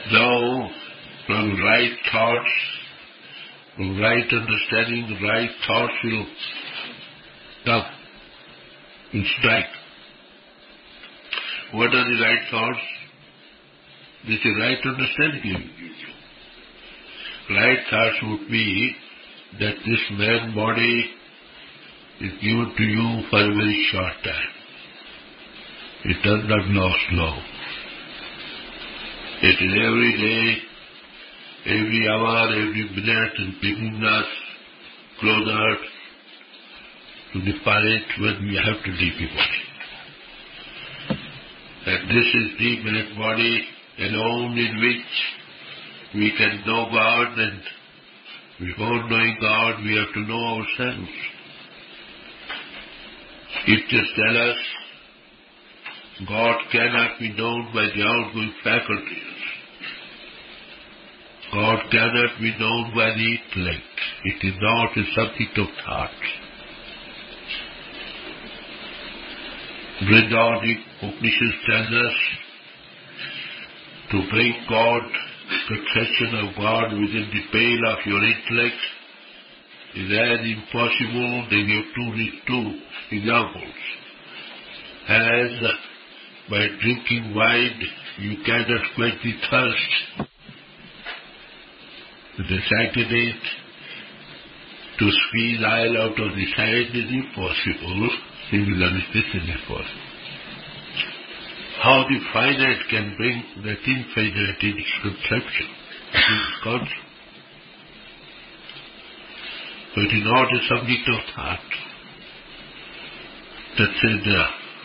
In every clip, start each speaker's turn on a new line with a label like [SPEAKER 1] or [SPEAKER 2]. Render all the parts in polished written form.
[SPEAKER 1] Now, from right thoughts, from right understanding, the right thoughts will come and strike. What are the right thoughts? This is right understanding you give you. Right thoughts would be that this man body is given to you for a very short time. It does not last long. It is every day, every hour, every minute is bringing us closer to the point when we have to leave the body. And this is the minute body alone in which we can know God, and before knowing God we have to know ourselves. Scriptures tell us God cannot be known by the outgoing faculties. God cannot be known by the intellect. It is not a subject of thought. Vrindavan Upanishad tells us to bring God, conception of God within the pale of your intellect is as impossible. They give two examples. As by drinking wine you cannot quench the thirst. The second is to squeeze oil out of the sand is impossible. Similarly, this is impossible. How the finite can bring that infinite in its conception, in its concept. So it is not a subject of thought. That says,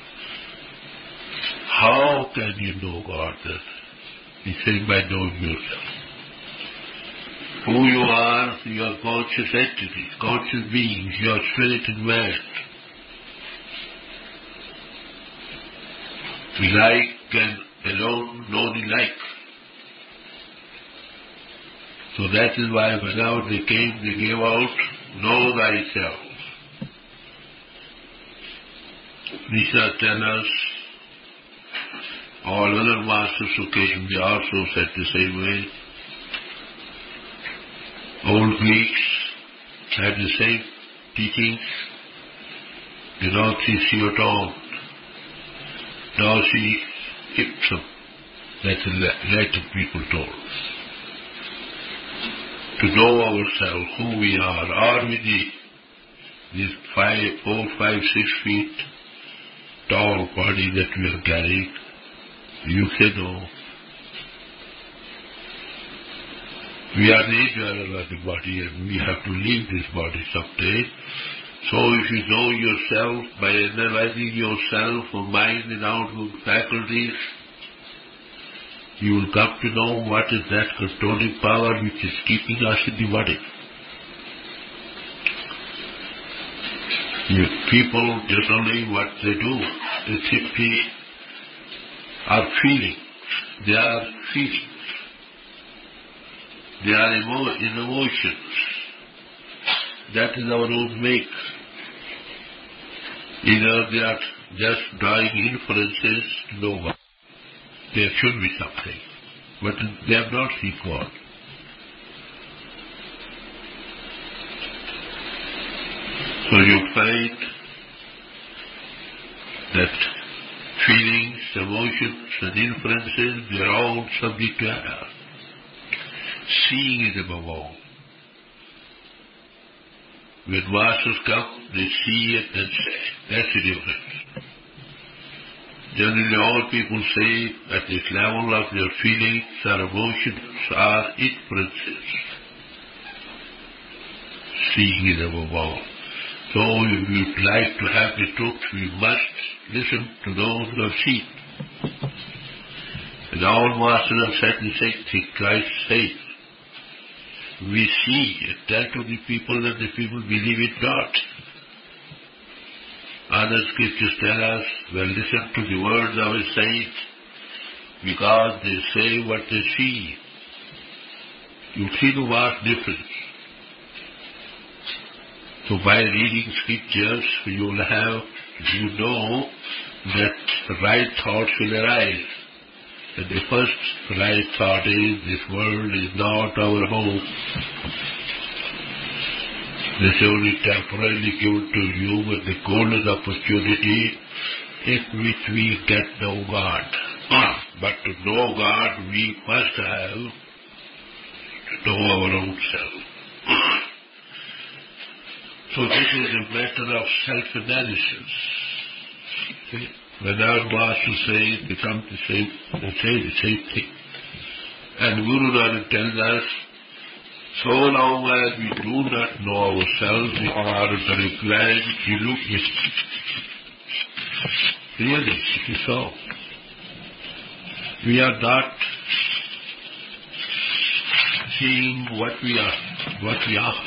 [SPEAKER 1] how can you know God then? He says, by knowing yourself. Who you are, your conscious entities, conscious beings, your spirit and man. The like can alone know the like. So that is why whenever they came, they gave out, know thyself. Nisha tells us, all other masters who came, they also said the same way. Old Greeks had the same teachings. Do not see at all. Now see ipsum. That's a later people told us. To know ourselves, who we are we this 4, 5, 6 feet tall body that we are carrying? You say no. We are the eternal of the body and we have to leave this body someday. So if you know yourself by analyzing yourself for mind and outward faculties, you will come to know what is that controlling power which is keeping us in the body. People generally what they do, they simply are feeling. They are feelings. They are in emotions. That is our own make. Either they are just drawing inferences to know what. There should be something. But they have not seen God. So you find that feelings, emotions and inferences, they are all subject to error. Seeing is above all. When masters come, they see it and say. That's the difference. Generally all people say at this level of their feelings or emotions are inferences. Seeing is above all. So if you'd like to have the truth, we must listen to those who have seen. And all masters have said the same thing. Christ says, we see and tell to the people and the people believe it not. Other scriptures tell us, well, listen to the words of a saint, because they say what they see. You see the vast difference. So by reading scriptures, you will have, you know that right thoughts will arise. And the first right thought is, this world is not our home. This is only temporarily given to you with the golden opportunity in which we get no God. But to know God, we must have to know our own self. So this is a matter of self-analysis. See? When our master says, they come to say the same thing. And Guru Nanak tells us, so long as we do not know ourselves, we are very glad we look at it. Really, it is so. We are not seeing what we are.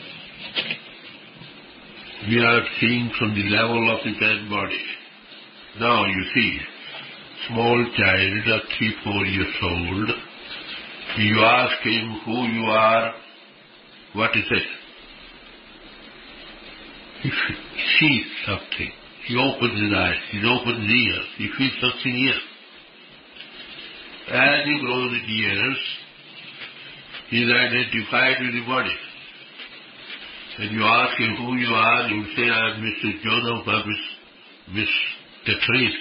[SPEAKER 1] We are seeing from the level of the dead body. Now you see, small child of 3-4 years old, you ask him who you are, what is it? He sees something. He opens his eyes, he opens his ears, he feels something here. As he grows in years, he is identified with the body. When you ask him who you are, he will say, I am Mr. Joseph or Miss Catherine.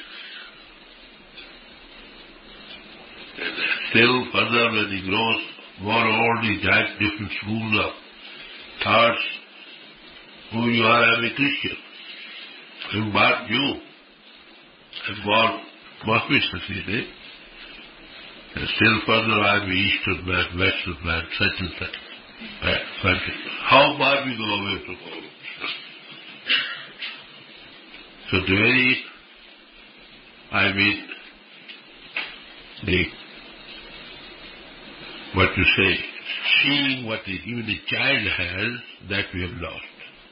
[SPEAKER 1] And still further, when he grows more old, he has different schools of thoughts. Who you are, I am a Christian. I'm born Jew. I'm born Mohammed, and still further, I am an Eastern man, Western man, such and such. How far we go away from all? So the very, what you say, seeing what even the child has, that we have lost.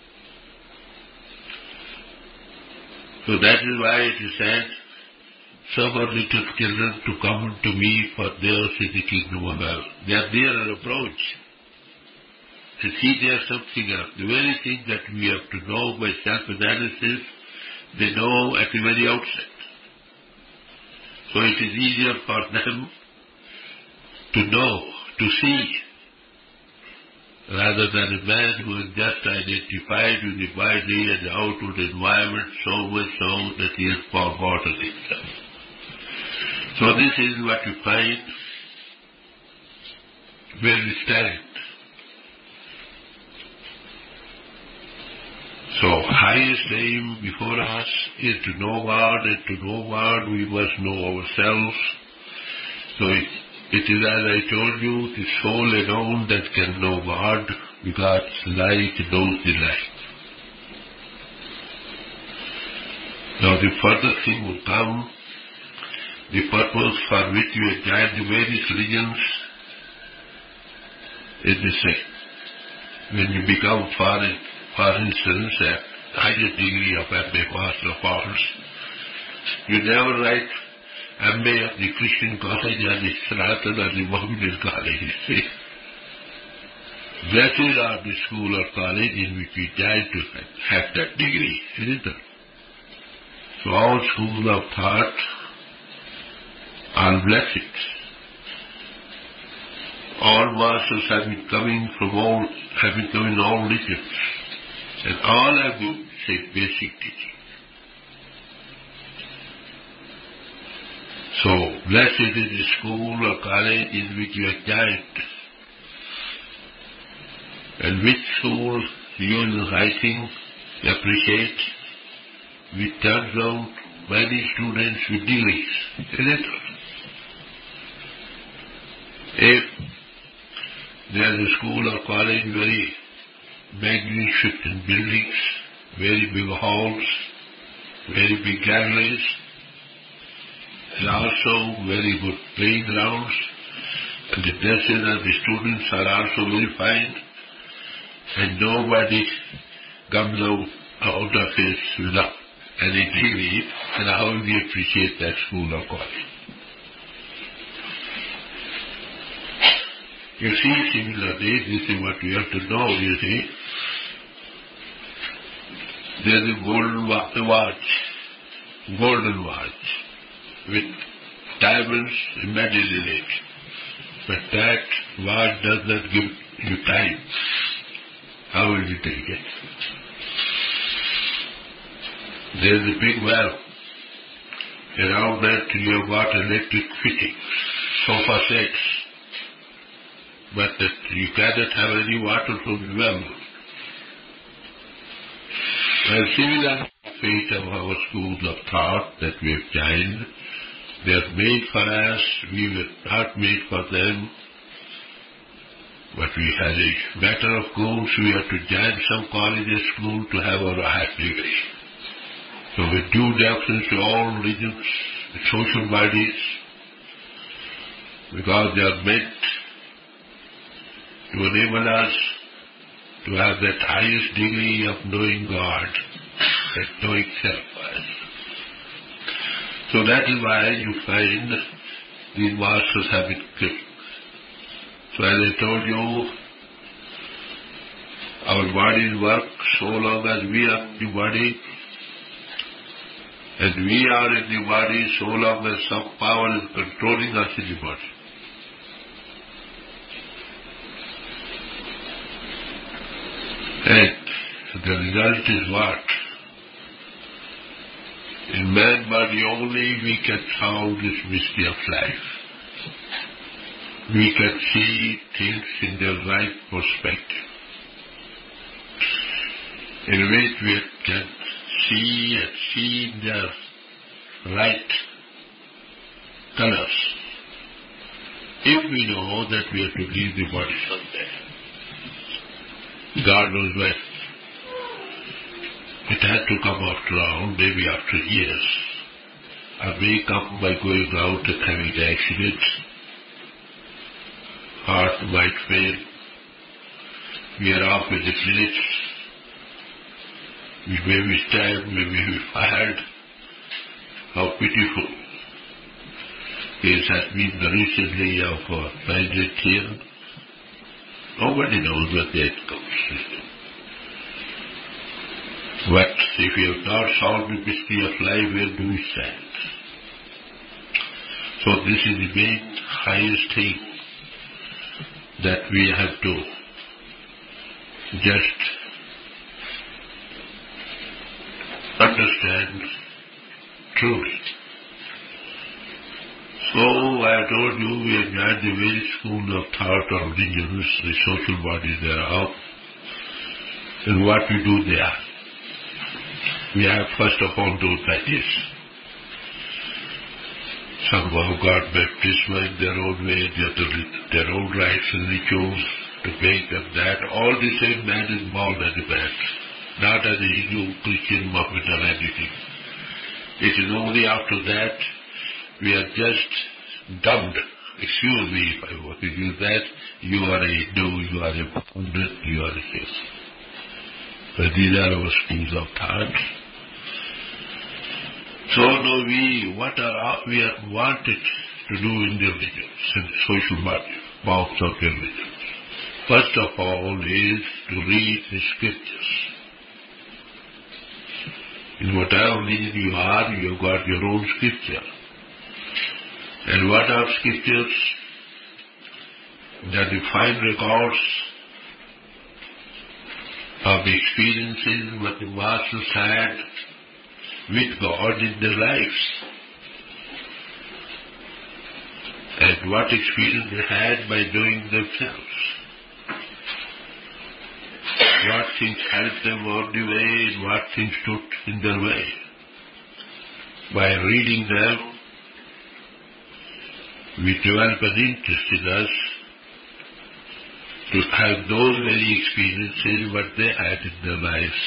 [SPEAKER 1] So that is why it is said, suffer little children to come unto me, for theirs is the kingdom of heaven. They are there at approach. To see there something else. The very thing that we have to know by self-analysis, they know at the very outset. So it is easier for them to know, to see, rather than a man who is just identified with the body and the outward environment so much so that he has forgotten himself. So this is what you find where we stand. So highest aim before us is to know God, and to know God we must know ourselves. So it is, as I told you, the soul alone that can know God, because light knows the light. Now the further thing will come, the purpose for which you have joined the various religions is the same. When you become, for instance, a higher degree of MA Master of Arts, you never write MA of the Christian College and the Sanatan or the Mohammedan College. See? That is our the school or college in which we try to have that degree, isn't it? So all schools of thought are blessings. All masters have been coming from all religions, and all have been basic teaching. So blessed is the school or college in which you are joined, and which school you, I think, appreciate, which turns out many students with degrees, isn't it? If there is a school or college, very magnificent buildings, very big halls, very big galleries, and also very good playgrounds, and the dresses of the students are also very fine, and nobody comes out of it without any degree, and how we appreciate that school or college. You see, similarly, this is what we have to know, you see. There is a golden watch, with diamonds, imagine in it. But that what does not give you time. How will you take it? There is a big well. Around that you have got electric fittings, sofa sets. But that you cannot have any water from the well. Well, similar fate of our schools of thought that we have joined, they are made for us, we were not made for them. But we had a matter of course, we have to join some college or school to have our high degree. So with due deference to all religions, the social bodies, because they are meant to enable us to have that highest degree of knowing God, that knowing self. So that is why you find these masters have been killed. So as I told you, our bodies work so long as we are in the body, and we are in the body so long as some power is controlling us in the body. And the result is what? In man body only we can solve this mystery of life. We can see things in their right perspective, in which we can see in their right colors. If we know that we have to leave the body someday, God knows when. It had to come after all, maybe after years. Or may come by going out and having an accident. Heart might fail. We are off with the minutes. We may be stabbed, we may be fired. How pitiful. Case has been recently of a bandit here. Nobody knows what the outcome is. But if we have not solved the mystery of life, where do we stand? So this is the main highest thing that we have to just understand truly. So I told you we have joined the very school of thought or religions, the social bodies thereof, and what we do there. We have first of all those like this. Some have got baptism in their own way, their own rites and rituals to make them that. All the same man is born as a man, not as a Hindu, Christian, Mohammedan or anything. It is only after that we are just dubbed. Excuse me if I want to use that. You are a Hindu, you are a Buddhist, you are a Sikh. But these are our schools of thought. So know we what we are wanted to do in the religions, in the social box of the religions. First of all is to read the scriptures. In whatever religion you are, you have got your own scripture. And what are scriptures? They are the fine records of the experiences what the masters had with God in their lives, and what experience they had by doing themselves, what things helped them on the way and what things stood in their way. By reading them, we develop an interest in us to have those very experiences what they had in their lives.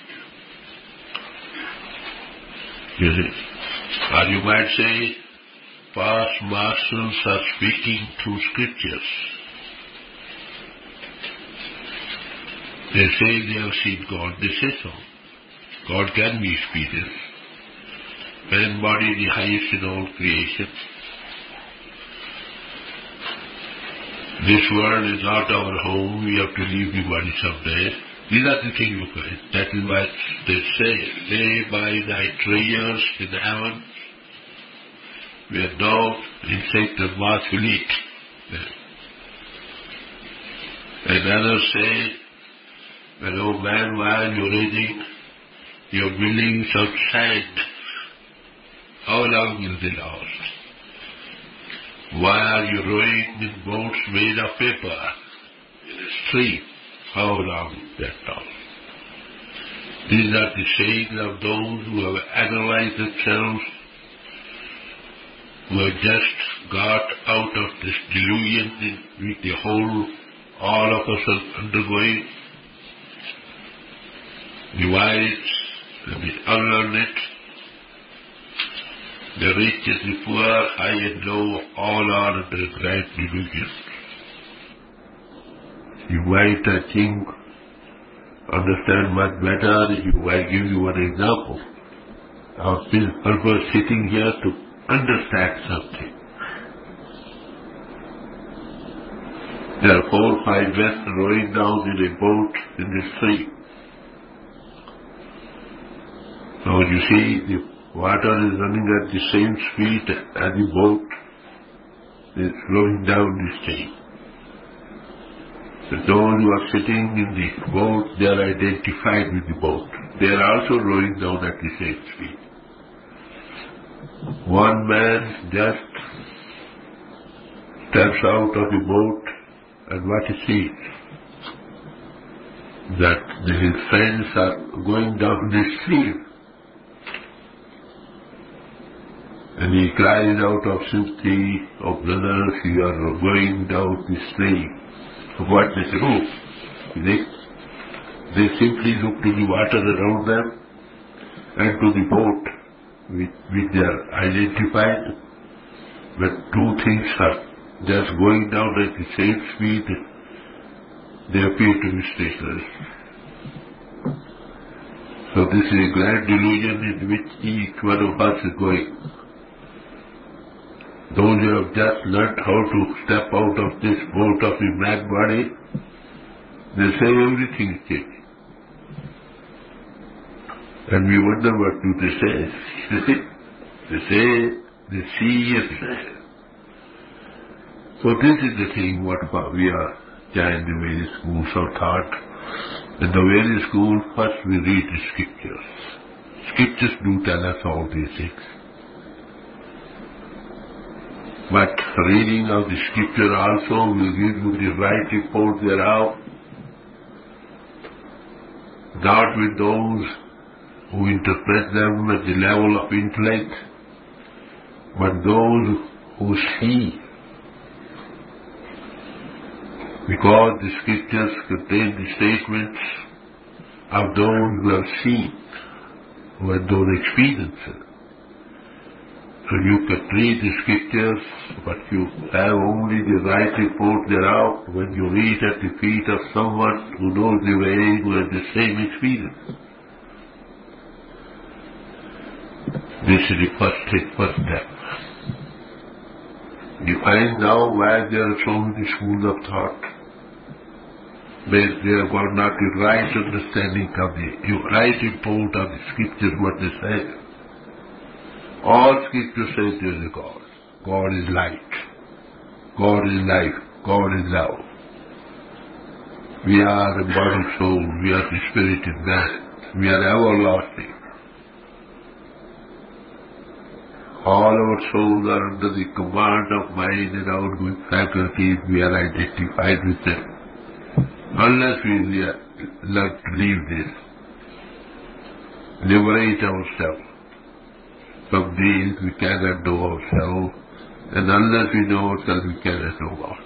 [SPEAKER 1] You see? Or you might say, past masters are speaking through scriptures. They say they have seen God, they say so. God can be experienced. Man body is the highest in all creation. This world is not our home, we have to leave the body someday. These are the things you find. That is what they say. Lay by thy treasures in heaven, where no insect or moth will eat. And others say, well, oh man, why are you raising your buildings outside? How long will they last? Why are you rowing in boats made of paper in a stream? How long will that last? These are the sayings of those who have analyzed themselves, who have just got out of this delusion in which the whole, all of us are undergoing. The wise and the unlearned, the rich and the poor, high and low, all are under a great delusion. You might, I think, understand much better if I give you one example. Our purpose sitting here to understand something. There are 4 or 5 men rowing down in a boat in the stream. Now you see, the water is running at the same speed as the boat is flowing down the stream. So those who are sitting in the boat, they are identified with the boat. They are also rowing down at the same speed. One man just steps out of the boat, and what he sees? That his friends are going down the stream. And he cries out of sympathy, "Oh brothers, you are going down the stream." So what they do? They simply look to the water around them and to the boat which they are identified. But 2 things are just going down at the same speed. They appear to be stationary. So this is a grand delusion in which each one of us is going. Those who have just learnt how to step out of this boat of the mad body, they say everything is changing. And we wonder what do they say. They say, they see and say. So this is the thing what we are in the various schools of thought. In the various schools, first we read the scriptures. Scriptures do tell us all these things. But reading of the scripture also will give you the right report thereof, not with those who interpret them at the level of intellect, but those who see. Because the scriptures contain the statements of those who have seen, who have those experiences. So you can read the scriptures, but you have only the right report thereof when you read at the feet of someone who knows the way, who has the same experience. This is the first step. You find now why there are so many schools of thought. They have got not the right understanding of the right report of the scriptures, what they say. All scripture says there is a God. God is light. God is life. God is love. We are a body soul. We are the spirit in man. We are everlasting. All our souls are under the command of mind and outgoing faculties. We are identified with them. Unless we learn to leave this, liberate ourselves from these, we cannot know ourselves, and unless we know ourselves, we cannot know God.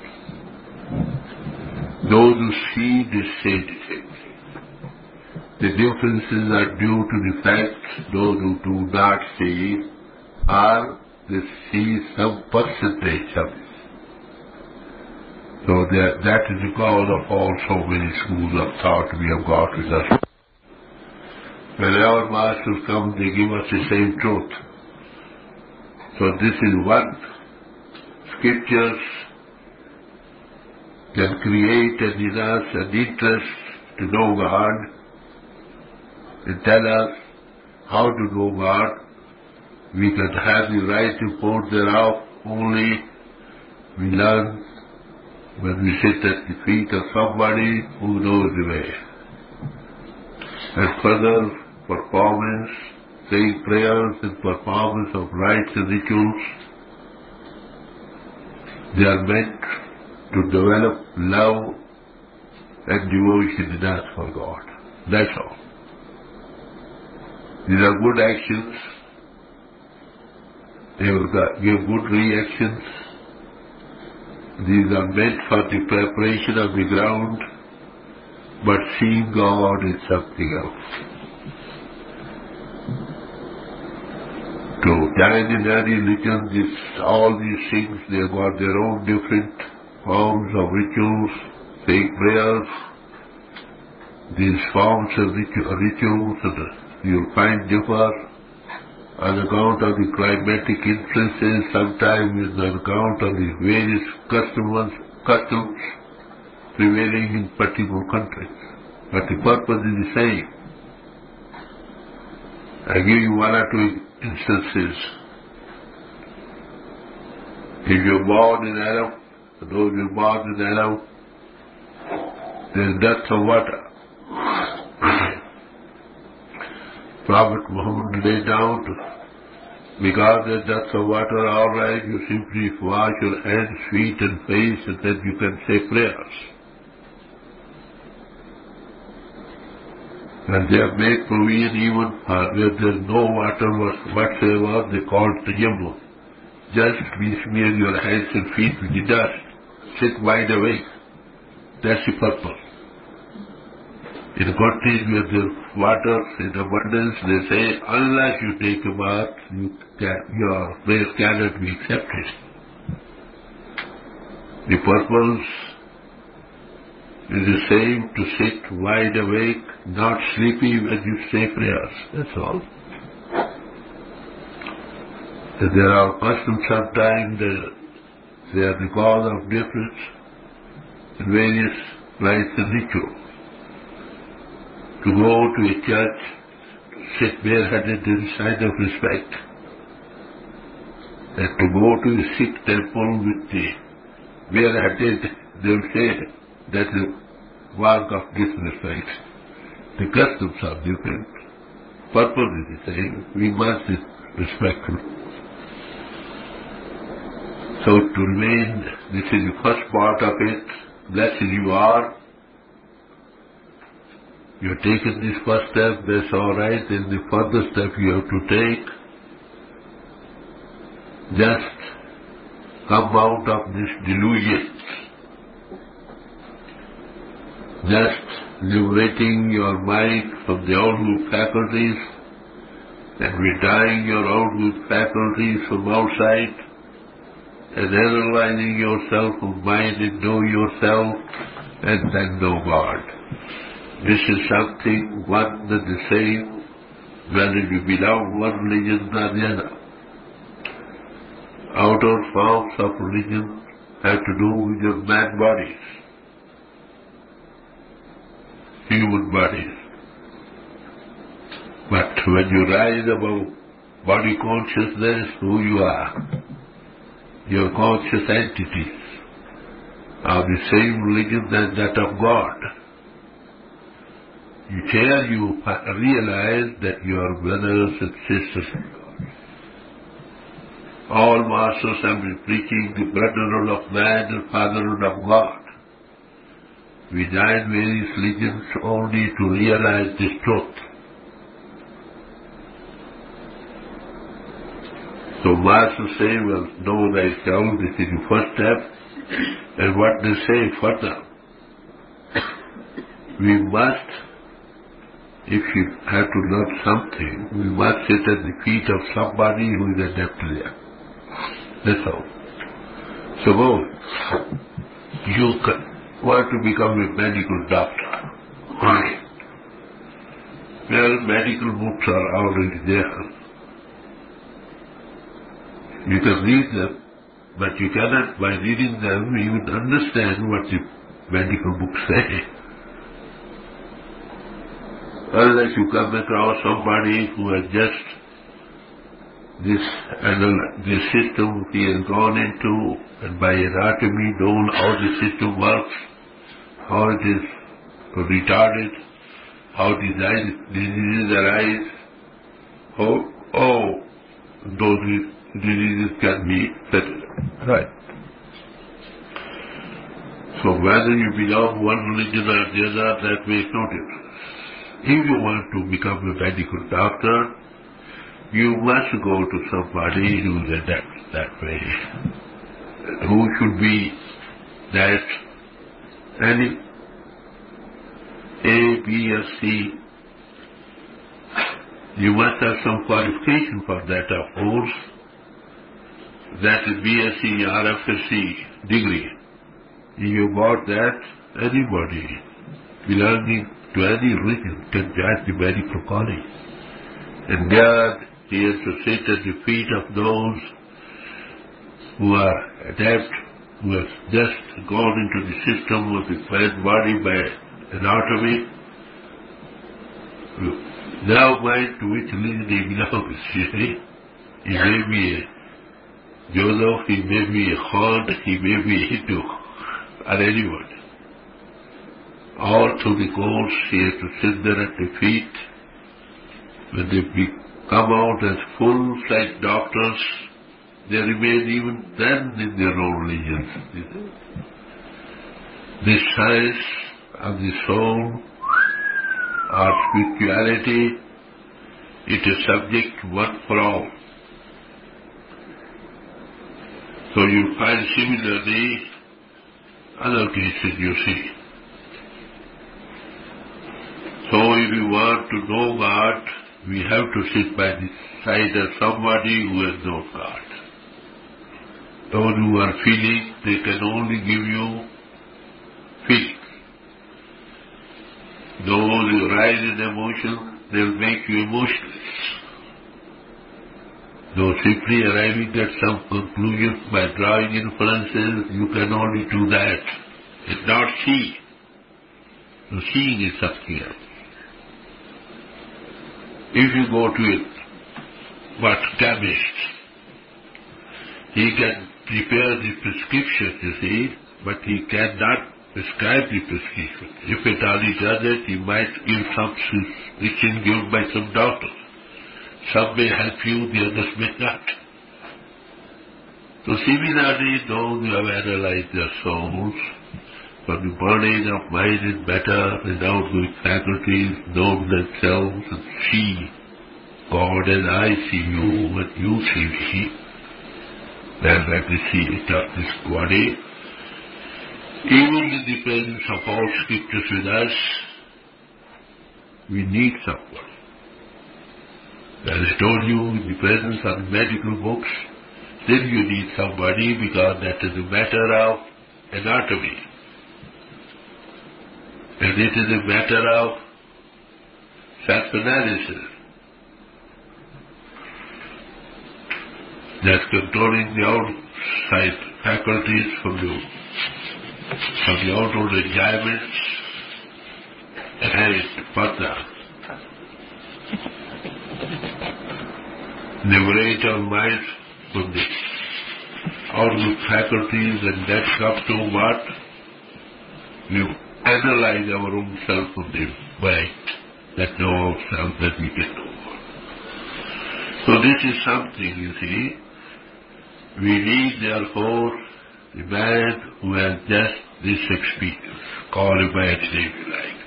[SPEAKER 1] Those who see this say the same thing. The differences are due to the fact those who do not see are they see some percentage of it. So that is the cause of all so many schools of thought we have got with us. Whenever masters come, they give us the same truth. So this is one. Scriptures can create in us an interest to know God and tell us how to know God. We can have the right report thereof only we learn when we sit at the feet of somebody who knows the way. And further, performance, saying prayers and performance of rites and rituals, they are meant to develop love and devotion in us for God. That's all. These are good actions. They will give good reactions. These are meant for the preparation of the ground, but seeing God is something else. To join in any religion, all these things, they have got their own different forms of rituals, saying prayers. These forms of rituals you'll find differ on account of the climatic influences, sometimes on account of the various customs prevailing in particular countries. But the purpose is the same. I give you one or two instances. If you're born in Arab, those who are born in Arab, there's dearth of water. Prophet Muhammad laid down because there's dearth of water, all right, you simply wash your hands, feet and face and then you can say prayers. And they have made provision even for where there's no water whatsoever, they call it tayammum. Just smear your hands and feet with the dust. Sit wide awake. That's the purpose. In countries where there's water in abundance, they say, unless you take a bath, your prayer cannot be accepted. The purpose is the same, to sit wide awake, not sleepy when you say prayers. That's all. There are customs sometimes, they are the cause of difference in various rites and rituals. To go to a church, to sit bareheaded is a sign of respect. And to go to a Sikh temple with the bareheaded, they will say that is a mark of disrespect. The customs are different. Purpose is the same. We must be respectful. So to remain, this is the first part of it. Blessed you are. You have taken this first step, that's all right. Then the further step you have to take. Just come out of this delusion. Just liberating your mind from the outward faculties and withdrawing your outward faculties from outside and analyzing yourself of mind and know yourself and then know God. This is something one and the same, whether you belong one religion or the other. Outer forms of religion have to do with your man bodies, human bodies. But when you rise above body consciousness, who you are, your conscious entities are the same religion as that of God. Here you realize that you are brothers and sisters of God. All masters have been preaching the brotherhood of man and fatherhood of God. We join various religions only to realize this truth. So masters say, well, know thyself, this is the first step. And what they say further, we must, if you have to learn something, we must sit at the feet of somebody who is adept there. That's all. Suppose you want to become a medical doctor. Right. Well, medical books are already there. You can read them, but you cannot, by reading them, even understand what the medical books say. Unless you come across somebody who has just this system he has gone into, and by anatomy known how the system works, how it is retarded, how diseases arise, how those diseases can be settled. Right. So whether you belong one religion or the other, that makes no difference. If you want to become a medical doctor, you must go to somebody who is adept that way, who should be that any A, B, or C. You must have some qualification for that, of course. That is BSc or FSc degree. If you got that, anybody belonging to any religion can join the medical college. And God, he has to sit at the feet of those who are adept, who have just gone into the system of the body by anatomy. Now mind to which religion he belongs, you see. He may be a Joseph, he may be a Khan, he may be a Hindu, or anyone. All through the course, he has to sit there at the feet. When they come out as full-fledged doctors, they remain even then in their own religions. This science of the soul or spirituality, it is subject one for all. So you find similarly other cases you see. So if you want to know God, we have to sit by the side of somebody who has known God. Those who are feeling, they can only give you feeling. Those who rise in emotion, they will make you emotionless. Though simply arriving at some conclusion by drawing inferences, you can only do that and not see. So seeing is something else. If you go to a chemist, he can prepare the prescription, you see, but he cannot prescribe the prescription. If at all he does it, he might give some prescription given by some doctor. Some may help you, the others may not. So similarly, those who have analyzed their souls, for the burning of mind is better, and outgoing faculties know themselves and see God as I see you, and you see me, than let me see it of this body. Even in the presence of all scriptures with us, we need someone. As I told you, in the presence of the medical books, still you need somebody because that is a matter of anatomy. And it is a matter of self-analysis. That's controlling the outside faculties from the outward enjoyments and further liberate our minds from the outward faculties, and that comes to what? We analyze our own self from the mind, that know ourselves, that we can know. So this is something, you see. We need, therefore, the man who has just this experience, call him by its name you like.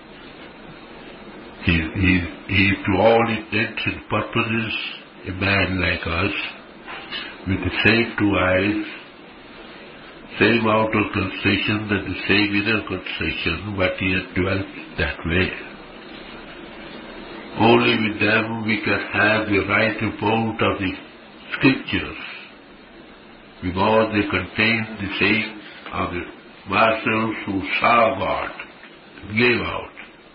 [SPEAKER 1] He to all intents and purposes, a man like us, with the same two eyes, same outer concentration and the same inner concentration, but he has dwelt that way. Only with them we can have the right report of the scriptures, because they contain the sayings of the masters who saw God and gave out.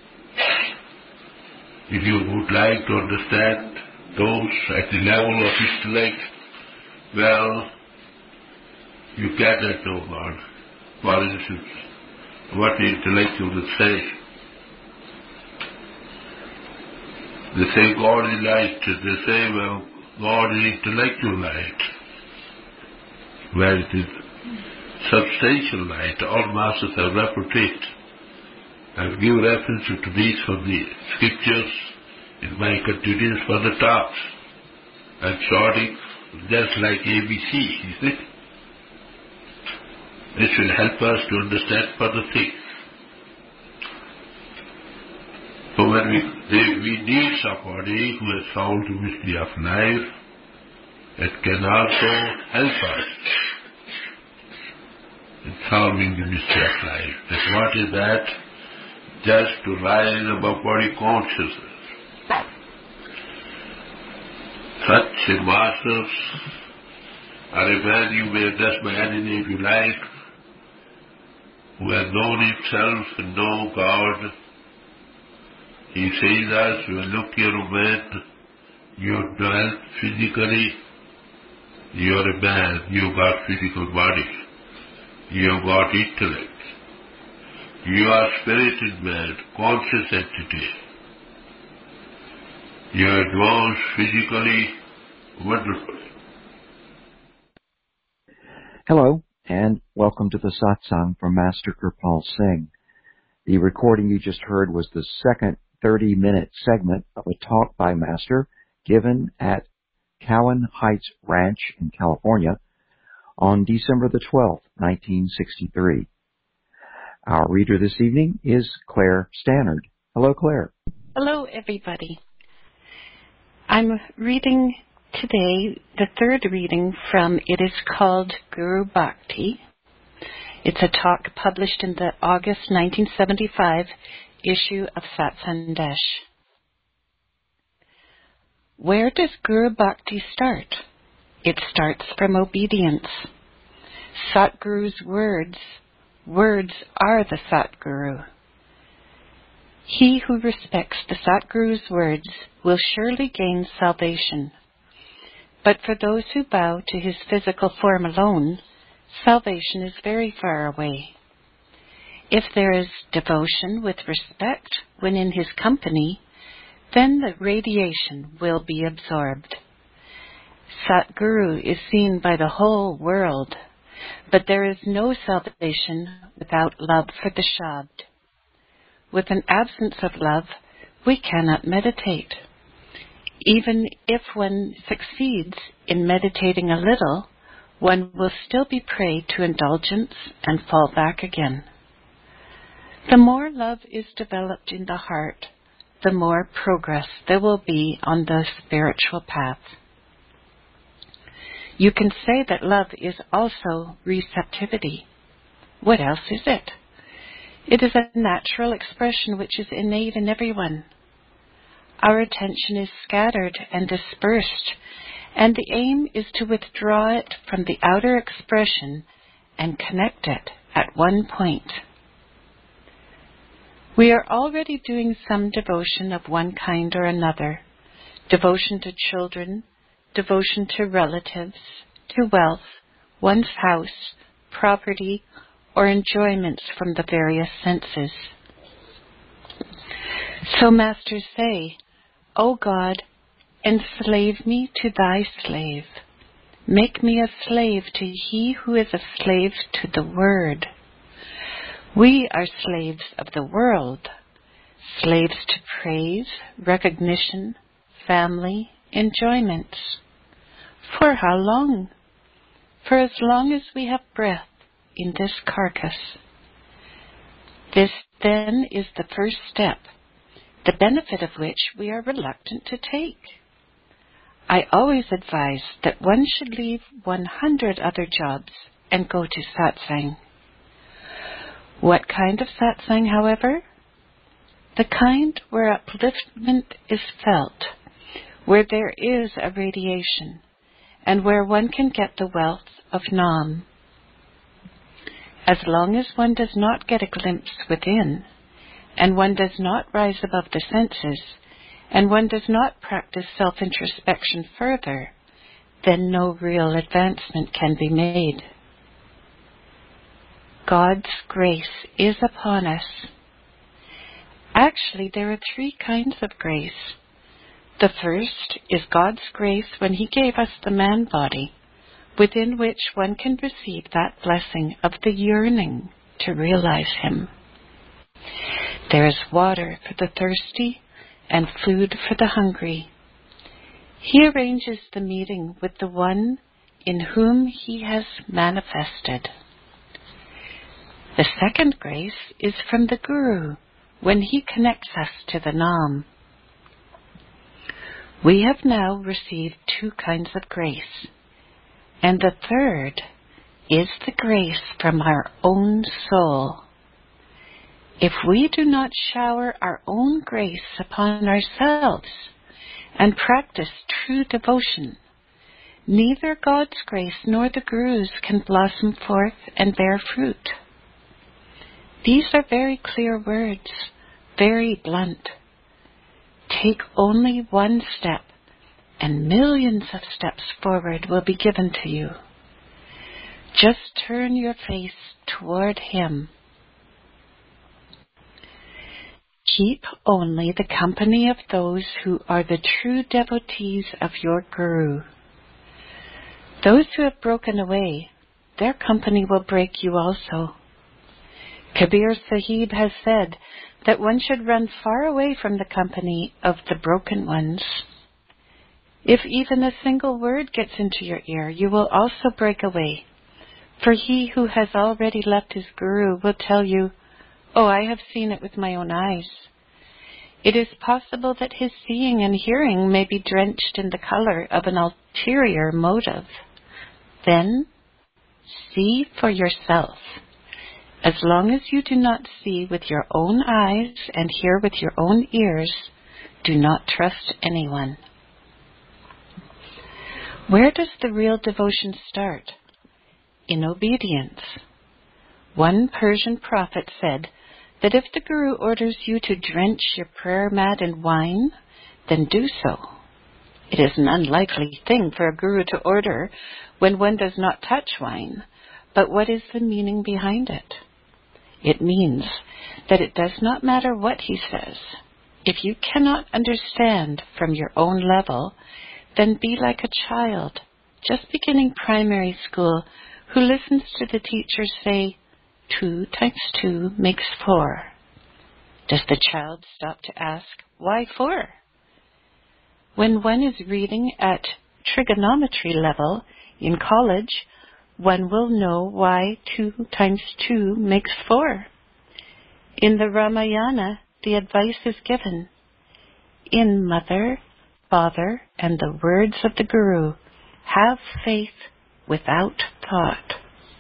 [SPEAKER 1] If you would like to understand those at the level of intellect, well, you cannot know God. For instance, what the intellectual will say. They say God is light. They say, well, God is intellectual light, where it is substantial light. All masters have referred to it. I will give references to these from the scriptures in my continuance for the talks. I'm shorting just like ABC, you see. This will help us to understand further things. So when we need somebody who has solved the mystery of life, it can also help us in solving the mystery of life. And what is that? Just to rise above body consciousness. Such a masters are a man you may address by any name you like, who has known himself and know God. He says us, when look you're a man, you're dwelt physically, you're a man, you've got physical body, you've got intellect. You are spirited man, conscious entity. You are advanced physically, wonderfully.
[SPEAKER 2] Hello, and welcome to the satsang from Master Kirpal Singh. The recording you just heard was the second 30-minute segment of a talk by Master given at Cowan Heights Ranch in California on December the 12th, 1963. Our reader this evening is Claire Stannard. Hello, Claire.
[SPEAKER 3] Hello, everybody. I'm reading today the third reading from It Is Called Guru Bhakti. It's a talk published in the August 1975 issue of Sat Sandesh. Where does Guru Bhakti start? It starts from obedience. Satguru's words are the Satguru. He who respects the Satguru's words will surely gain salvation. But for those who bow to his physical form alone, salvation is very far away. If there is devotion with respect when in his company, then the radiation will be absorbed. Satguru is seen by the whole world, but there is no salvation without love for the Shabd. With an absence of love, we cannot meditate. Even if one succeeds in meditating a little, one will still be prey to indulgence and fall back again. The more love is developed in the heart, the more progress there will be on the spiritual path. You can say that love is also receptivity. What else is it? It is a natural expression which is innate in everyone. Our attention is scattered and dispersed, and the aim is to withdraw it from the outer expression and connect it at one point. We are already doing some devotion of one kind or another: devotion to children, devotion to relatives, to wealth, one's house, property, or enjoyments from the various senses. So masters say, O God, enslave me to thy slave. Make me a slave to he who is a slave to the word. We are slaves of the world, slaves to praise, recognition, family, enjoyments. For how long? For as long as we have breath in this carcass. This, then, is the first step, the benefit of which we are reluctant to take. I always advise that one should leave 100 other jobs and go to satsang. What kind of satsang, however? The kind where upliftment is felt, where there is a radiation, and where one can get the wealth of Nam. As long as one does not get a glimpse within, and one does not rise above the senses, and one does not practice self-introspection further, then no real advancement can be made. God's grace is upon us. Actually, there are three kinds of grace. The first is God's grace when He gave us the man body, within which one can receive that blessing of the yearning to realize Him. There is water for the thirsty and food for the hungry. He arranges the meeting with the one in whom He has manifested. The second grace is from the Guru when he connects us to the Nam. We have now received 2 kinds of grace, and the third is the grace from our own soul. If we do not shower our own grace upon ourselves and practice true devotion, neither God's grace nor the Guru's can blossom forth and bear fruit. These are very clear words, very blunt. Take only one step, and millions of steps forward will be given to you. Just turn your face toward Him. Keep only the company of those who are the true devotees of your Guru. Those who have broken away, their company will break you also. Kabir Sahib has said that one should run far away from the company of the broken ones. If even a single word gets into your ear, you will also break away. For he who has already left his Guru will tell you, "Oh, I have seen it with my own eyes." It is possible that his seeing and hearing may be drenched in the color of an ulterior motive. Then, see for yourself. As long as you do not see with your own eyes and hear with your own ears, do not trust anyone. Where does the real devotion start? In obedience. One Persian prophet said that if the Guru orders you to drench your prayer mat in wine, then do so. It is an unlikely thing for a Guru to order when one does not touch wine, but what is the meaning behind it? It means that it does not matter what he says. If you cannot understand from your own level, then be like a child, just beginning primary school, who listens to the teacher say, 2 times 2 makes 4. Does the child stop to ask, why 4? When one is reading at trigonometry level in college, one will know why 2 times 2 makes 4. In the Ramayana, the advice is given, in mother, father, and the words of the Guru, have faith without thought.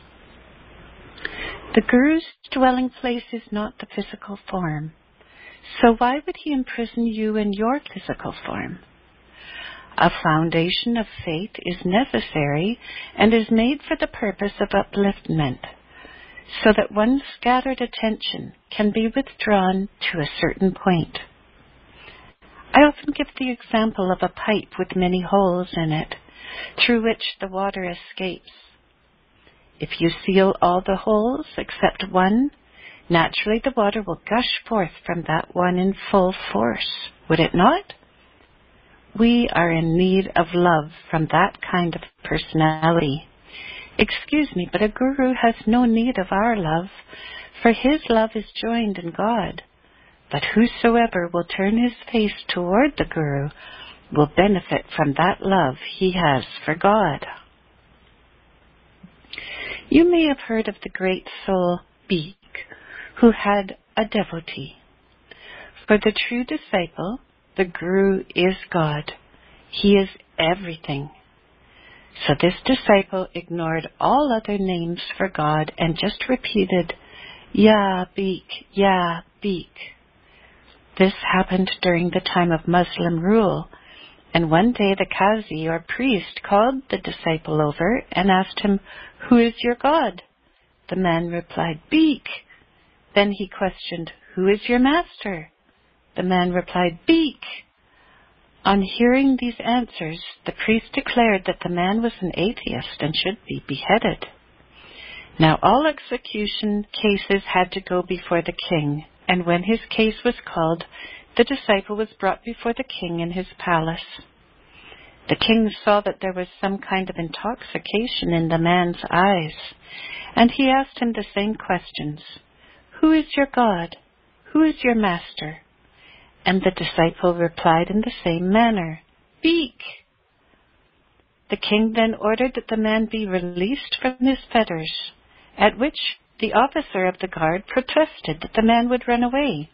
[SPEAKER 3] The Guru's dwelling place is not the physical form, so why would he imprison you in your physical form? A foundation of faith is necessary and is made for the purpose of upliftment, so that one's scattered attention can be withdrawn to a certain point. I often give the example of a pipe with many holes in it, through which the water escapes. If you seal all the holes except one, naturally the water will gush forth from that one in full force, would it not? We are in need of love from that kind of personality. Excuse me, but a Guru has no need of our love, for his love is joined in God. But whosoever will turn his face toward the Guru will benefit from that love he has for God. You may have heard of the great soul Beek, who had a devotee. For the true disciple, the Guru is God. He is everything. So this disciple ignored all other names for God and just repeated, Ya Beek, Ya Beek. This happened during the time of Muslim rule, and one day the Qazi or priest called the disciple over and asked him, Who is your God? The man replied, Beek. Then he questioned, Who is your master? The man replied, Beek. On hearing these answers, the priest declared that the man was an atheist and should be beheaded. Now all execution cases had to go before the king, and when his case was called, the disciple was brought before the king in his palace. The king saw that there was some kind of intoxication in the man's eyes, and he asked him the same questions. Who is your God? Who is your master? And the disciple replied in the same manner, Speak! The king then ordered that the man be released from his fetters, at which the officer of the guard protested that the man would run away.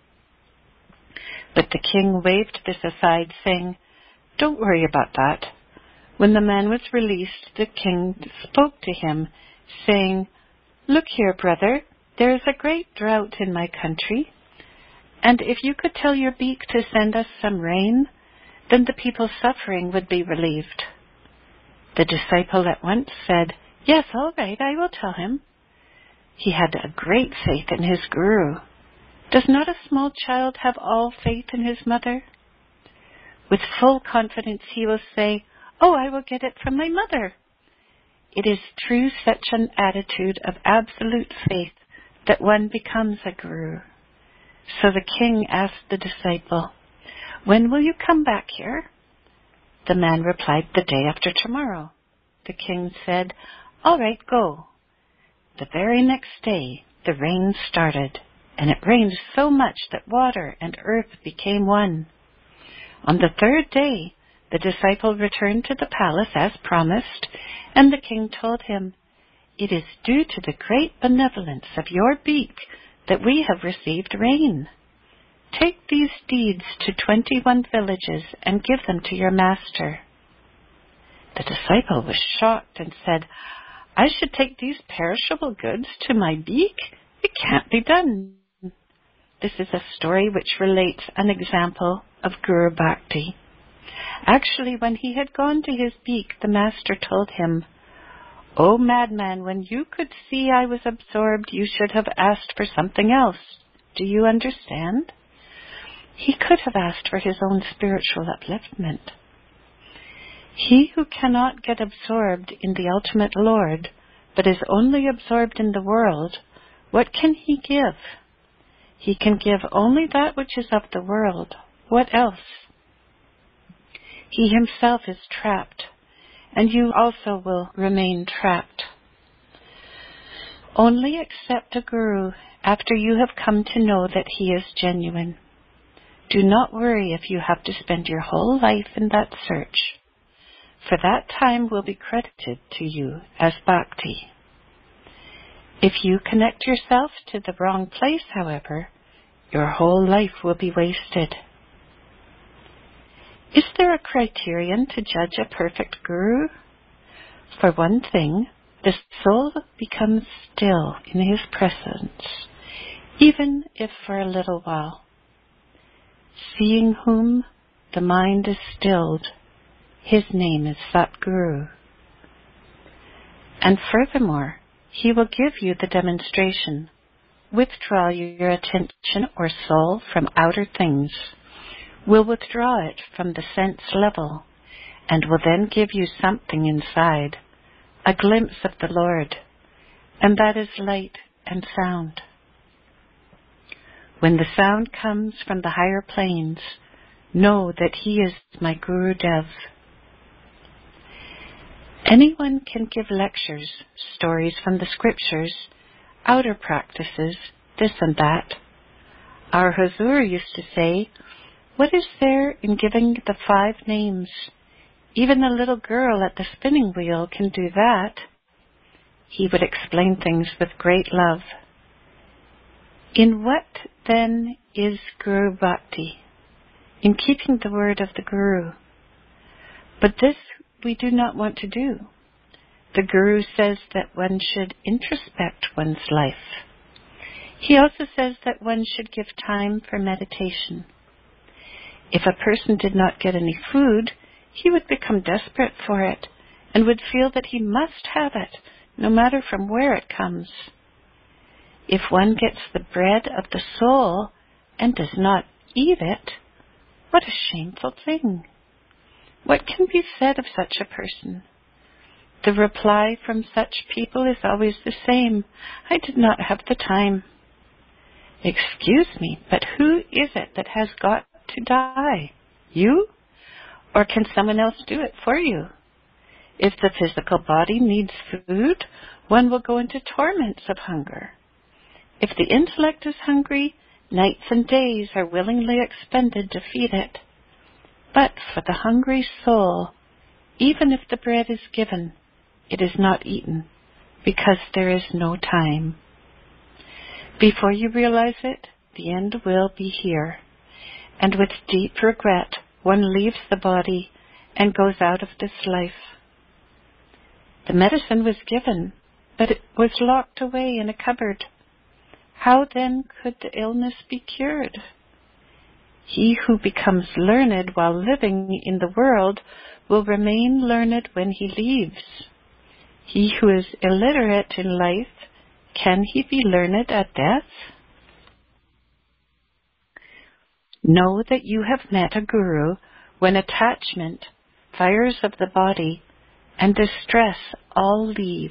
[SPEAKER 3] But the king waved this aside, saying, Don't worry about that. When the man was released, the king spoke to him, saying, Look here, brother, there is a great drought in my country, and if you could tell your beak to send us some rain, then the people suffering would be relieved. The disciple at once said, Yes, all right, I will tell him. He had a great faith in his guru. Does not a small child have all faith in his mother? With full confidence he will say, Oh, I will get it from my mother. It is through such an attitude of absolute faith that one becomes a guru. So the king asked the disciple, When will you come back here? The man replied, The day after tomorrow. The king said, All right, go. The very next day the rain started, and it rained so much that water and earth became one. On the third day the disciple returned to the palace as promised, and the king told him, It is due to the great benevolence of your beak that we have received rain. Take these deeds to 21 villages and give them to your master. The disciple was shocked and said, I should take these perishable goods to my beak? It can't be done. This is a story which relates an example of Guru Bhakti. Actually, when he had gone to his beak, the master told him, O madman, when you could see I was absorbed, you should have asked for something else. Do you understand? He could have asked for his own spiritual upliftment. He who cannot get absorbed in the ultimate Lord, but is only absorbed in the world, what can he give? He can give only that which is of the world. What else? He himself is trapped, and you also will remain trapped. Only accept a guru after you have come to know that he is genuine. Do not worry if you have to spend your whole life in that search, for that time will be credited to you as bhakti. If you connect yourself to the wrong place, however, your whole life will be wasted. Is there a criterion to judge a perfect guru? For one thing, the soul becomes still in his presence, even if for a little while. Seeing whom the mind is stilled, his name is Satguru. And furthermore, he will give you the demonstration. Withdraw your attention or soul from outer things, will withdraw it from the sense level, and will then give you something inside, a glimpse of the Lord, and that is light and sound. When the sound comes from the higher planes, know that he is my Guru Dev. Anyone can give lectures, stories from the scriptures, outer practices, this and that. Our Hazur used to say, what is there in giving the 5 names? Even a little girl at the spinning wheel can do that. He would explain things with great love. In what, then, is Guru Bhakti? In keeping the word of the Guru. But this we do not want to do. The Guru says that one should introspect one's life. He also says that one should give time for meditation. If a person did not get any food, he would become desperate for it and would feel that he must have it, no matter from where it comes. If one gets the bread of the soul and does not eat it, what a shameful thing! What can be said of such a person? The reply from such people is always the same. I did not have the time. Excuse me, but who is it that has got to die? You? Or can someone else do it for you? If the physical body needs food, one will go into torments of hunger. If the intellect is hungry, nights and days are willingly expended to feed it. But for the hungry soul, even if the bread is given, it is not eaten, because there is no time. Before you realize it, the end will be here, and with deep regret, one leaves the body and goes out of this life. The medicine was given, but it was locked away in a cupboard. How then could the illness be cured? He who becomes learned while living in the world will remain learned when he leaves. He who is illiterate in life, can he be learned at death? Know that you have met a guru when attachment, fires of the body, and distress all leave.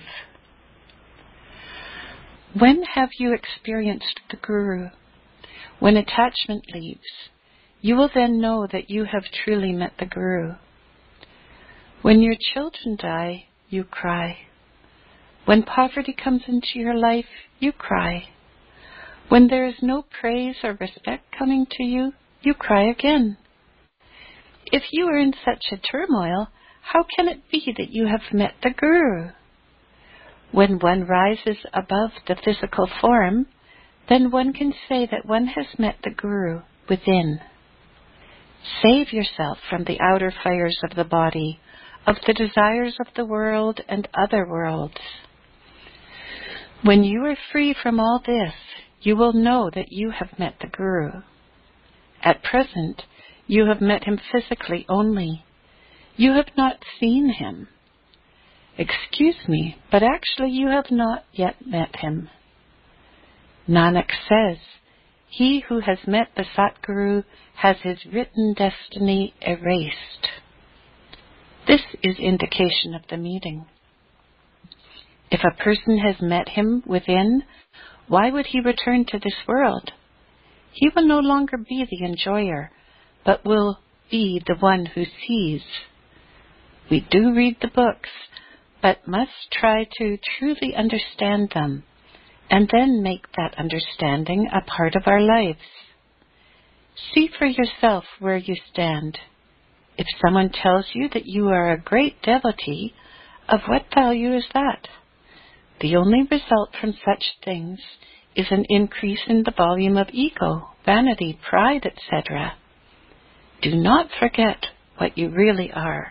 [SPEAKER 3] When have you experienced the guru? When attachment leaves, you will then know that you have truly met the guru. When your children die, you cry. When poverty comes into your life, you cry. When there is no praise or respect coming to you, you cry again. If you are in such a turmoil, how can it be that you have met the guru? When one rises above the physical form, then one can say that one has met the guru within. Save yourself from the outer fires of the body, of the desires of the world and other worlds. When you are free from all this, you will know that you have met the guru. At present, you have met him physically only. You have not seen him. Excuse me, but actually you have not yet met him. Nanak says, he who has met the Satguru has his written destiny erased. This is indication of the meeting. If a person has met him within, why would he return to this world? He will no longer be the enjoyer, but will be the one who sees. We do read the books, but must try to truly understand them, and then make that understanding a part of our lives. See for yourself where you stand. If someone tells you that you are a great devotee, of what value is that? The only result from such things is an increase in the volume of ego, vanity, pride, etc. Do not forget what you really are.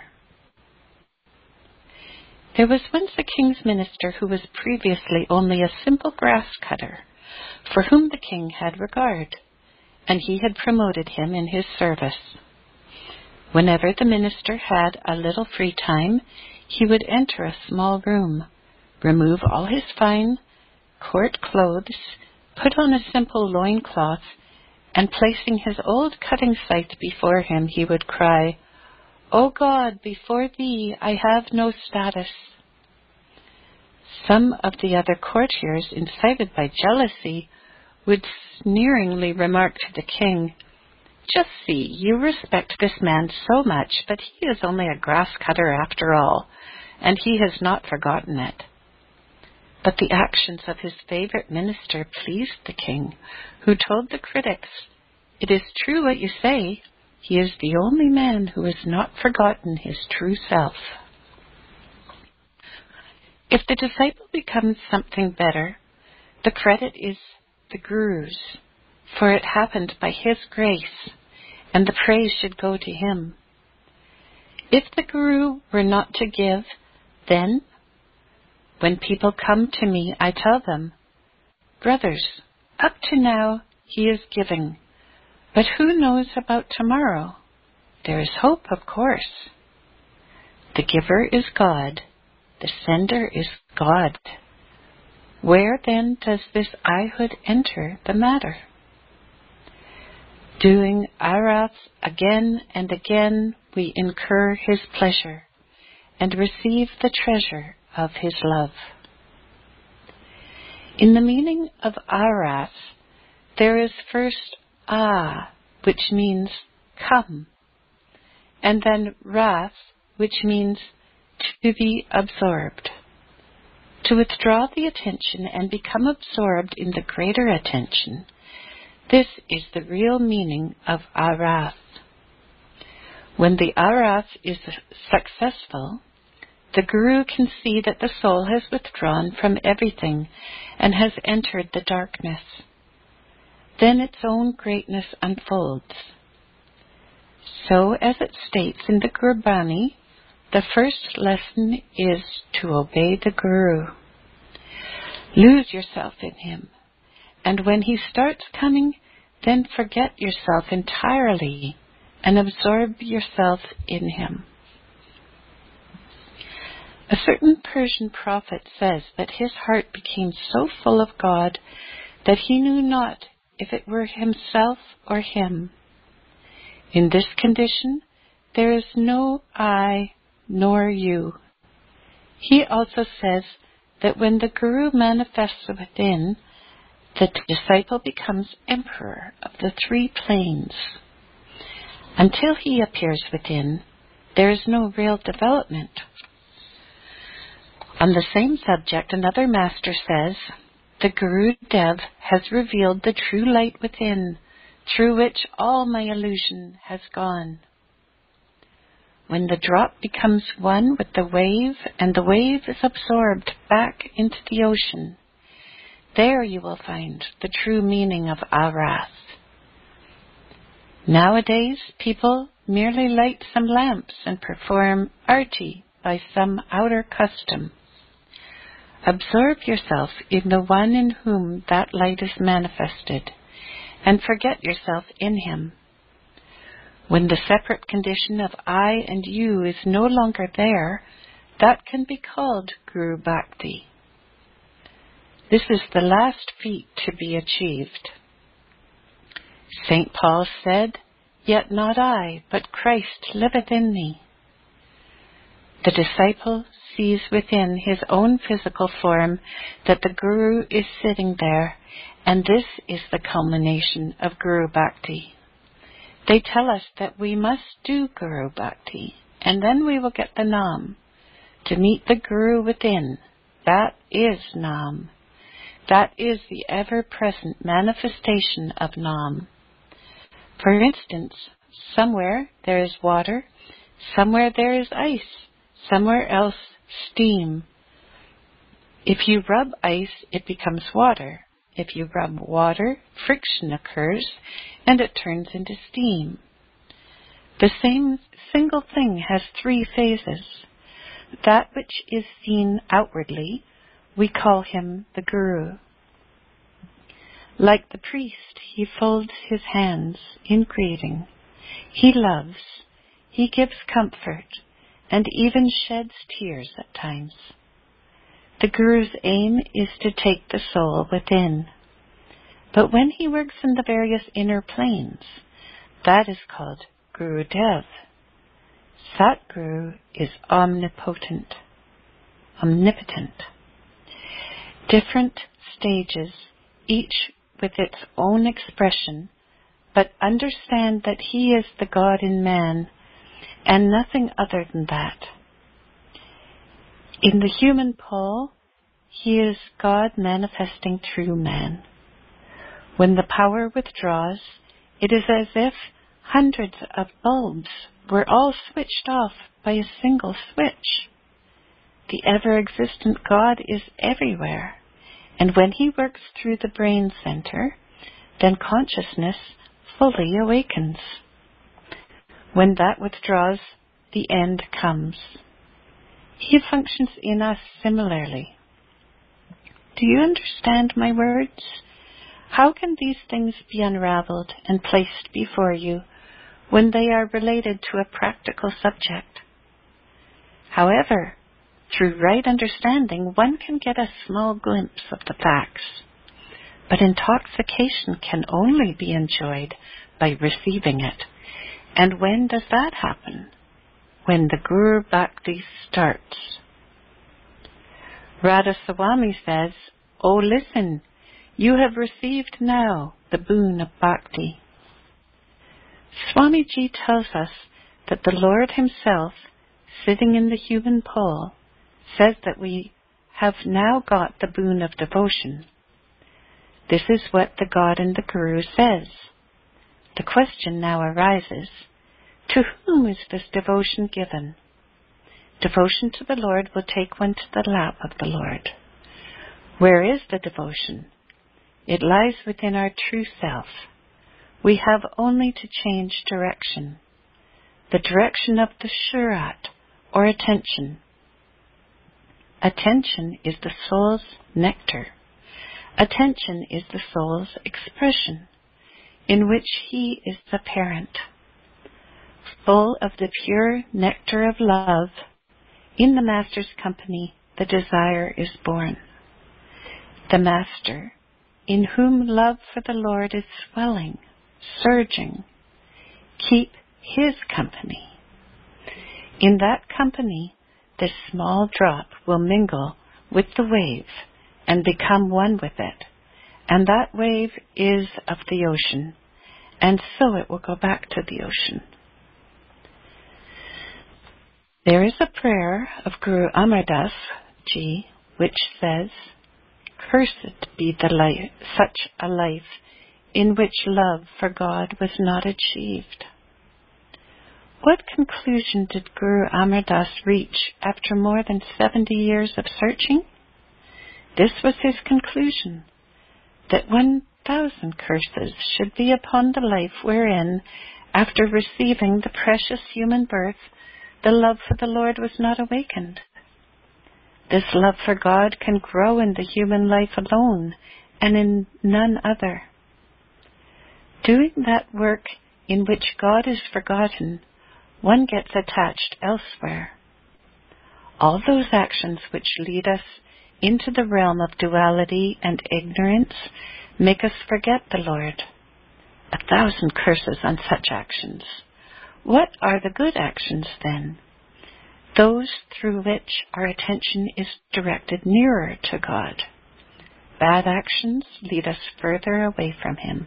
[SPEAKER 3] There was once a king's minister who was previously only a simple grass cutter, for whom the king had regard, and he had promoted him in his service. Whenever the minister had a little free time, he would enter a small room, remove all his fine court clothes, put on a simple loincloth, and placing his old cutting scythe before him, he would cry, "O God, before thee I have no status." Some of the other courtiers, incited by jealousy, would sneeringly remark to the king, "Just see, you respect this man so much, but he is only a grass cutter after all, and he has not forgotten it." But the actions of his favorite minister pleased the king, who told the critics, "It is true what you say. He is the only man who has not forgotten his true self." If the disciple becomes something better, the credit is the Guru's, for it happened by his grace, and the praise should go to him. If the Guru were not to give, then, when people come to me, I tell them, "Brothers, up to now he is giving, but who knows about tomorrow? There is hope, of course. The giver is God. The sender is God. Where then does this I-hood enter the matter?" Doing arath again and again, we incur his pleasure and receive the treasure of his love. In the meaning of arath, there is first which means come. And then Ras, which means to be absorbed. To withdraw the attention and become absorbed in the greater attention. This is the real meaning of Arath. When the Arath is successful, the Guru can see that the soul has withdrawn from everything and has entered the darkness. Then its own greatness unfolds. So, as it states in the Gurbani, the first lesson is to obey the Guru. Lose yourself in him, and when he starts coming, then forget yourself entirely and absorb yourself in him. A certain Persian prophet says that his heart became so full of God that he knew not if it were himself or him. In this condition, there is no I nor you. He also says that when the Guru manifests within, the disciple becomes emperor of the 3 planes. Until he appears within, there is no real development. On the same subject, another master says, the Guru Dev has revealed the true light within, through which all my illusion has gone. When the drop becomes one with the wave and the wave is absorbed back into the ocean, there you will find the true meaning of Arath. Nowadays, people merely light some lamps and perform arti by some outer custom. Absorb yourself in the one in whom that light is manifested, and forget yourself in him. When the separate condition of I and you is no longer there, that can be called Guru Bhakti. This is the last feat to be achieved. St. Paul said, "Yet not I, but Christ liveth in me." The disciple sees within his own physical form that the Guru is sitting there, and this is the culmination of Guru Bhakti. They tell us that we must do Guru Bhakti, and then we will get the Nam. To meet the Guru within, that is Nam. That is the ever-present manifestation of Nam. For instance, somewhere there is water, somewhere there is ice, somewhere else steam. If you rub ice, it becomes water. If you rub water, friction occurs, and it turns into steam. The same single thing has 3 phases. That which is seen outwardly, we call him the Guru. Like the priest, he folds his hands in greeting. He loves, he gives comfort, and even sheds tears at times. The Guru's aim is to take the soul within. But when he works in the various inner planes, that is called Guru Dev. Satguru is omnipotent. Different stages, each with its own expression, but understand that he is the God in man, and nothing other than that. In the human pole, he is God manifesting through man. When the power withdraws, it is as if hundreds of bulbs were all switched off by a single switch. The ever-existent God is everywhere, and when he works through the brain center, then consciousness fully awakens. When that withdraws, the end comes. He functions in us similarly. Do you understand my words? How can these things be unraveled and placed before you when they are related to a practical subject? However, through right understanding, one can get a small glimpse of the facts. But intoxication can only be enjoyed by receiving it. And when does that happen? When the Guru Bhakti starts. Radhaswami says, "Oh, listen, you have received now the boon of Bhakti." Swamiji tells us that the Lord himself, sitting in the human pole, says that we have now got the boon of devotion. This is what the God and the Guru says. The question now arises, to whom is this devotion given? Devotion to the Lord will take one to the lap of the Lord. Where is the devotion? It lies within our true self. We have only to change direction. The direction of the shurat, or attention. Attention is the soul's nectar. Attention is the soul's expression, in which he is the parent. Full of the pure nectar of love, in the Master's company the desire is born. The Master, in whom love for the Lord is swelling, surging, keep his company. In that company, this small drop will mingle with the wave and become one with it, and that wave is of the ocean, and so it will go back to the ocean. There is a prayer of Guru Amar Das Ji which says, "Cursed be the life, such a life in which love for God was not achieved." What conclusion did Guru Amar Das reach after more than 70 years of searching? This was his conclusion, that 1,000 curses should be upon the life wherein, after receiving the precious human birth, the love for the Lord was not awakened. This love for God can grow in the human life alone and in none other. Doing that work in which God is forgotten, one gets attached elsewhere. All those actions which lead us into the realm of duality and ignorance make us forget the Lord. 1,000 curses on such actions. What are the good actions then? Those through which our attention is directed nearer to God. Bad actions lead us further away from Him.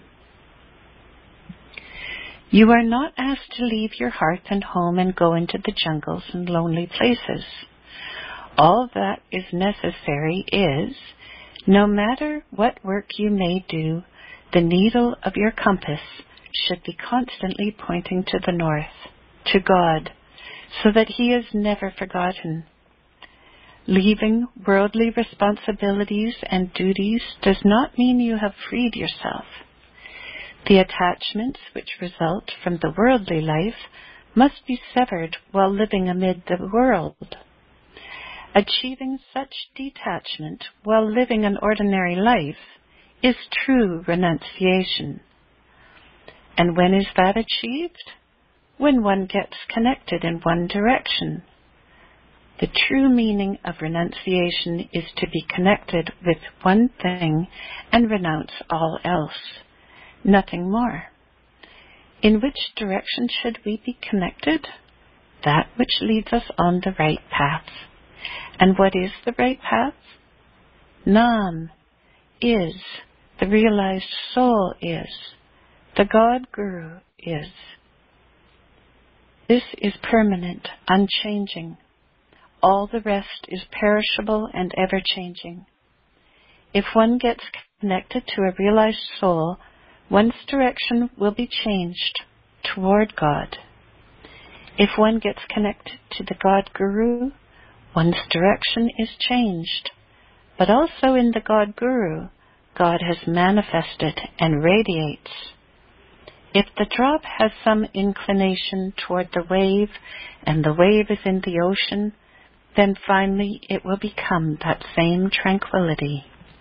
[SPEAKER 3] You are not asked to leave your hearth and home and go into the jungles and lonely places. All that is necessary is, no matter what work you may do, the needle of your compass should be constantly pointing to the north, to God, so that He is never forgotten. Leaving worldly responsibilities and duties does not mean you have freed yourself. The attachments which result from the worldly life must be severed while living amid the world. Achieving such detachment while living an ordinary life is true renunciation. And when is that achieved? When one gets connected in one direction. The true meaning of renunciation is to be connected with one thing and renounce all else, nothing more. In which direction should we be connected? That which leads us on the right path. And what is the right path? Nam is, the realized soul is, the God Guru is. This is permanent, unchanging. All the rest is perishable and ever-changing. If one gets connected to a realized soul, one's direction will be changed toward God. If one gets connected to the God Guru, one's direction is changed. But also in the God Guru, God has manifested and radiates. If the drop has some inclination toward the wave, and the wave is in the ocean, then finally it will become that same tranquility.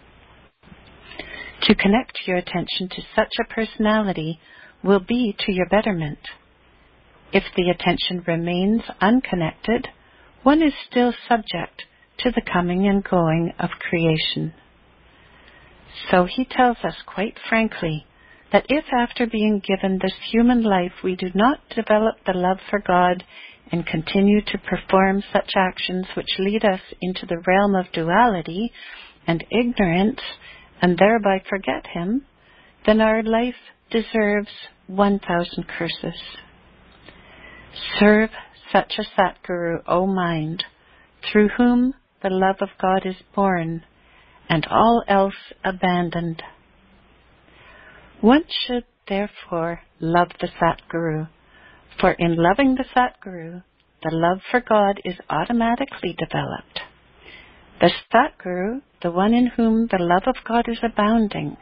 [SPEAKER 3] To connect your attention to such a personality will be to your betterment. If the attention remains unconnected, one is still subject to the coming and going of creation. So he tells us quite frankly that if after being given this human life we do not develop the love for God and continue to perform such actions which lead us into the realm of duality and ignorance and thereby forget Him, then our life deserves 1,000 curses. Serve such a Satguru, O mind, through whom the love of God is born, and all else abandoned. One should therefore love the Satguru, for in loving the Satguru, the love for God is automatically developed. The Satguru, the one in whom the love of God is abounding,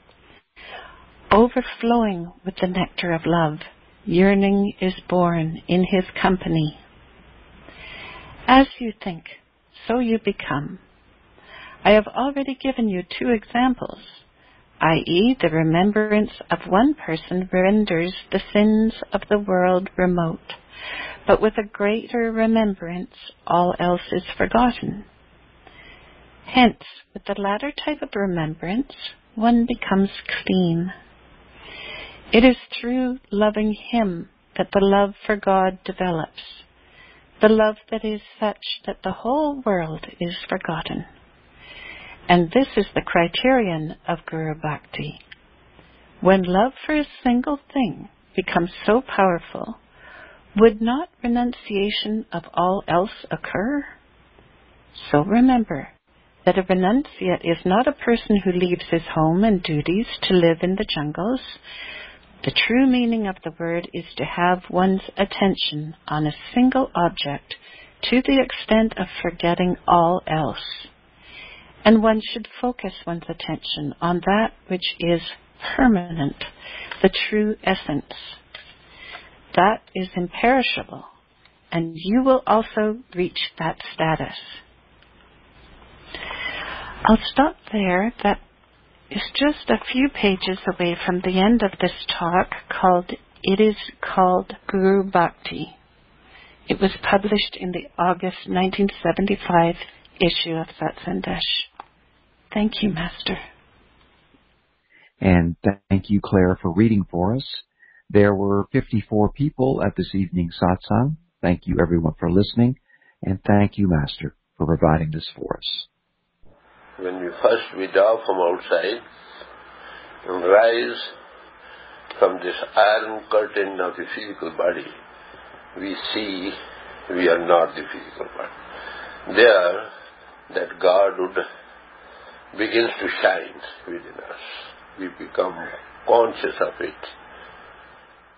[SPEAKER 3] overflowing with the nectar of love, yearning is born in his company. As you think, so you become. I have already given you 2 examples, i.e., the remembrance of one person renders the sins of the world remote, but with a greater remembrance all else is forgotten. Hence, with the latter type of remembrance, one becomes clean. It is through loving him that the love for God develops, the love that is such that the whole world is forgotten. And this is the criterion of Guru Bhakti. When love for a single thing becomes so powerful, would not renunciation of all else occur? So remember that a renunciate is not a person who leaves his home and duties to live in the jungles. The true meaning of the word is to have one's attention on a single object to the extent of forgetting all else. And one should focus one's attention on that which is permanent, the true essence. That is imperishable, and you will also reach that status. I'll stop there. That is just a few pages away from the end of this talk. It is called Guru Bhakti. It was published in the August 1975 issue of Satsandesh. Thank you, Master.
[SPEAKER 2] And thank you, Claire, for reading for us. There were 54 people at this evening's satsang. Thank you, everyone, for listening. And thank you, Master, for providing this for us.
[SPEAKER 1] When we first withdraw from outside and rise from this iron curtain of the physical body, we see we are not the physical body. There, that Godhood begins to shine within us. We become conscious of it.